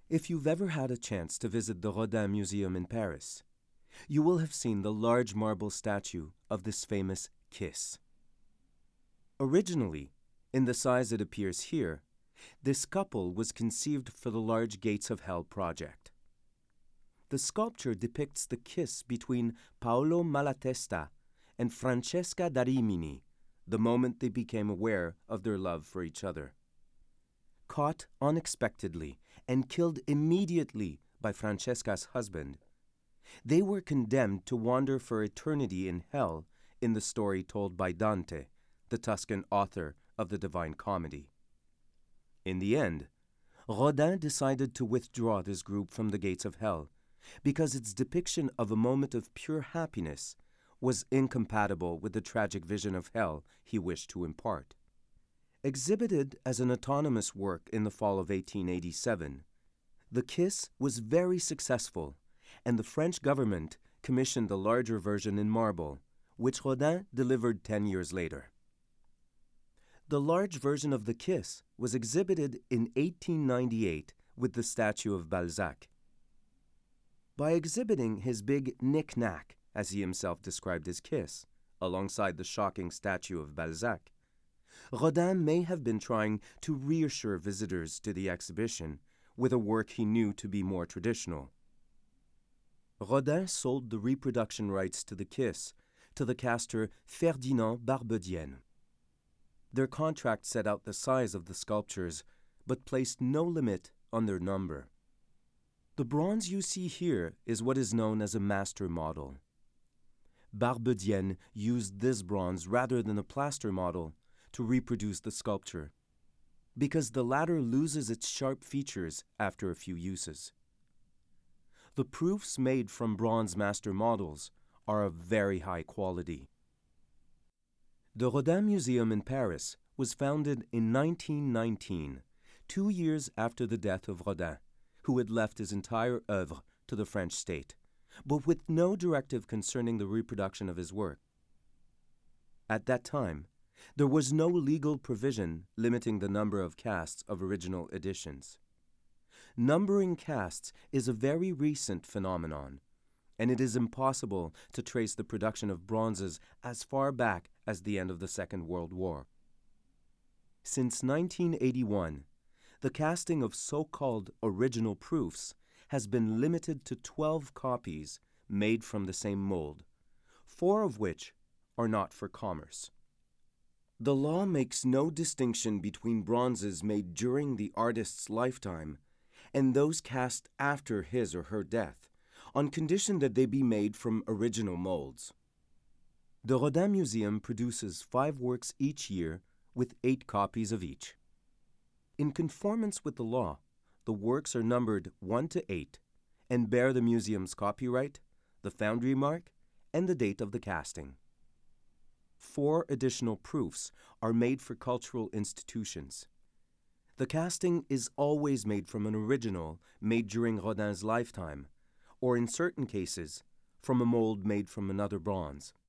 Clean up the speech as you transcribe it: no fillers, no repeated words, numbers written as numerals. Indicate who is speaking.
Speaker 1: If you've ever had a chance to visit the Rodin Museum in Paris, you will have seen the large marble statue of this famous kiss. Originally, in the size it appears here, this couple was conceived for the large Gates of Hell project. The sculpture depicts the kiss between Paolo Malatesta and Francesca da Rimini, the moment they became aware of their love for each other. Caught unexpectedly and killed immediately by Francesca's husband, they were condemned to wander for eternity in hell in the story told by Dante, the Tuscan author of the Divine Comedy. In the end, Rodin decided to withdraw this group from the gates of hell because its depiction of a moment of pure happiness was incompatible with the tragic vision of hell he wished to impart. Exhibited as an autonomous work in the fall of 1887, The Kiss was very successful, and the French government commissioned a larger version in marble, which Rodin delivered 10 years later. The large version of The Kiss was exhibited in 1898 with the statue of Balzac. By exhibiting his big knick-knack, as he himself described his kiss, alongside the shocking statue of Balzac, Rodin may have been trying to reassure visitors to the exhibition with a work he knew to be more traditional. Rodin sold the reproduction rights to The Kiss to the caster Ferdinand Barbedienne. Their contract set out the size of the sculptures, but placed no limit on their number. The bronze you see here is what is known as a master model. Barbedienne used this bronze rather than a plaster model to reproduce the sculpture, because the latter loses its sharp features after a few uses. The proofs made from bronze master models are of very high quality. The Rodin Museum in Paris was founded in 1919, 2 years after the death of Rodin, who had left his entire œuvre to the French state, but with no directive concerning the reproduction of his work. At that time, there was no legal provision limiting the number of casts of original editions. Numbering casts is a very recent phenomenon, and it is impossible to trace the production of bronzes as far back as the end of the Second World War. Since 1981, the casting of so-called original proofs has been limited to 12 copies made from the same mold, 4 of which are not for commerce. The law makes no distinction between bronzes made during the artist's lifetime and those cast after his or her death, on condition that they be made from original molds. The Rodin Museum produces 5 works each year with 8 copies of each. In conformance with the law, the works are numbered 1 to 8 and bear the museum's copyright, the foundry mark, and the date of the casting. 4 additional proofs are made for cultural institutions. The casting is always made from an original made during Rodin's lifetime, or in certain cases, from a mold made from another bronze.